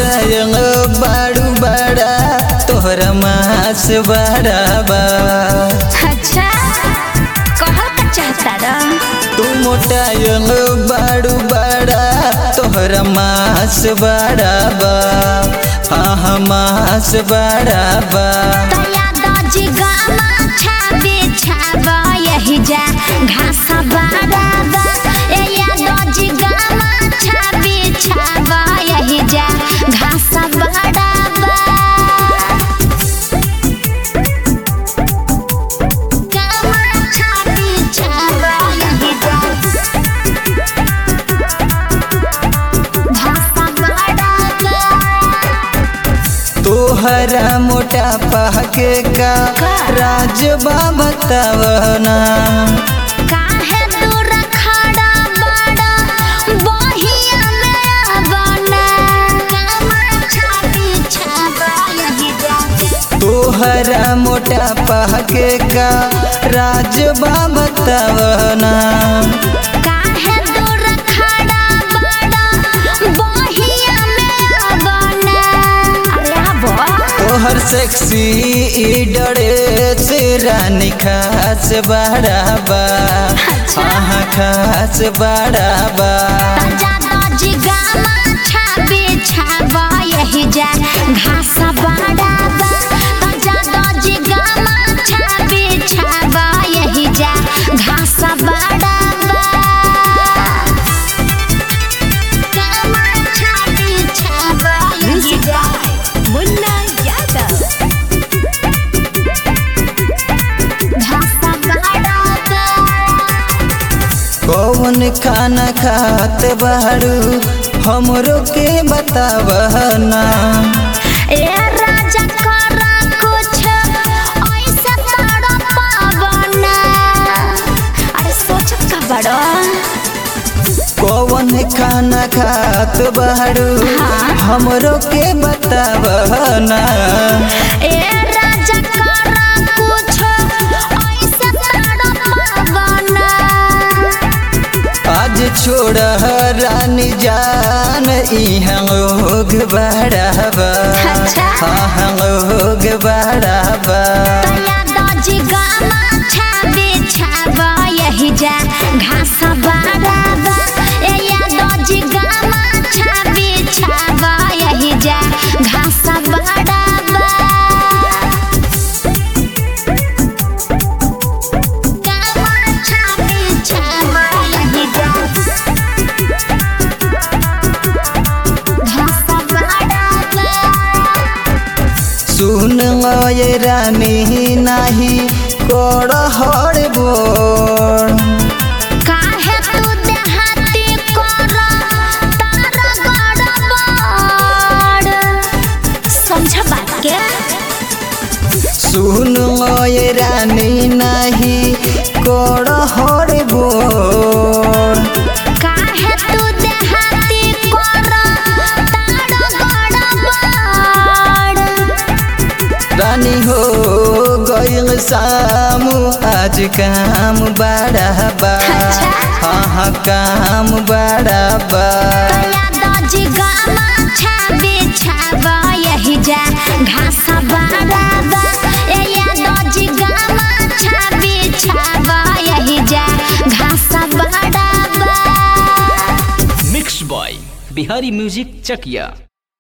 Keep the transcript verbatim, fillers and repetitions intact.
मोटायंग बाड़ू बड़ा तोहरा मास बड़ा बा। अच्छा कहल का चाहता रा तू मोटायंग बाड़ू बड़ा तोहरा मास बड़ा बा। हाँ हाँ मास बड़ा बा। दादाजी गामा छाबे छाबा यही जा घास बड़ा बा। ए दादाजी गामा छाबे छाबा यही जा घास बड़ा बा। गामा छाबे छाबा यही जा घास बड़ा बा। तोहरा मोटापा के का राजबा बतावना। काहे दूर खड़ा बड़ा बहिया में बना गामा छाबी छाबा यही जा। तोहरा मोटापा के का राजबा बतावना। काहे दूर खड़ा बड़ा बहिया में बना। अरे आबो तोहर सेक्सी डरे से रानी खास बड़ा बा। हाँ खास बड़ा बा। दादाजी गामा छाबे छाबा यही जा घास बड़ा बा। दादाजी गामा छाबे छाबा यही जा घास बड़ा बा। गामा छाबे छाबा यही जा मुन्ना यादव घास बड़ा बा। कौन खाना खात बारू हमरो के बतावना। ए राजा करा कुछ ऐसा तारा पावना। अरे सोच का बड़ो कौन खाना खात बारू हमरो के बतावना। ए राजा करा कुछ ऐसा तारा पावना। आज छोड़ रानी जान इहाँ लोग बड़ा बा। अच्छा। हाँ लोग बड़ा बा। दादाजी गामा छाबे छाबा यही जा घास बड़ा बा। ए दादाजी गामा छाबे छाबा यही जा घास बड़ा बा। गामा छाबे छाबा यही जा घास बड़ा बा। सुन ये रानी नाही कोड़ हर बोर। काहे तू देहाती कोरा तारा गड़बड़ समझ बात के। सुन ये रानी नाही कोड़ हर बोर। काहे तू देहाती कोरा तारा गड़बड़। रानी हो गइल सामू आज काम बड़ा बा। हाँ हाँ काम बड़ा बा। दादाजी गामा छाबे छाबा यही जा घास बड़ा बा। ए दादाजी गामा छाबे छाबा यही जा घास बड़ा बा। मिक्स बॉय बिहारी म्यूजिक चकिया।